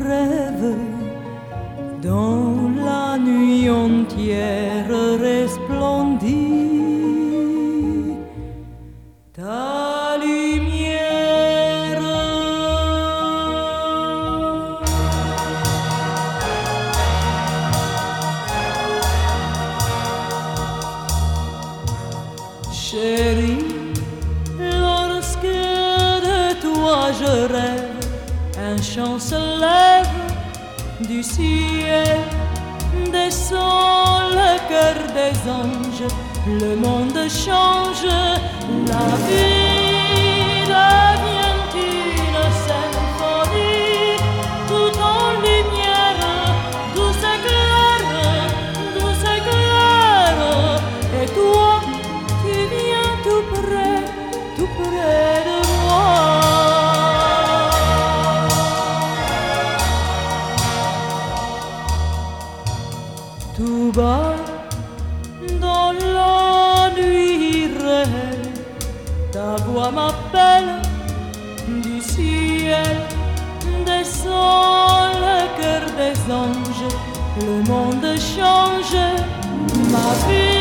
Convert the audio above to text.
rêve dans la nuit entière resplendit ta lumière. Chérie, lorsque de toi je rêve, un chant se lève du ciel, descend le cœur des anges, le monde change, la vie devient une symphonie, tout en lumière, douce éclair, et toi, tu viens tout près de moi. Tout bas dans la nuit réelle, ta voix m'appelle du ciel, descend le cœur des anges, le monde change, ma vie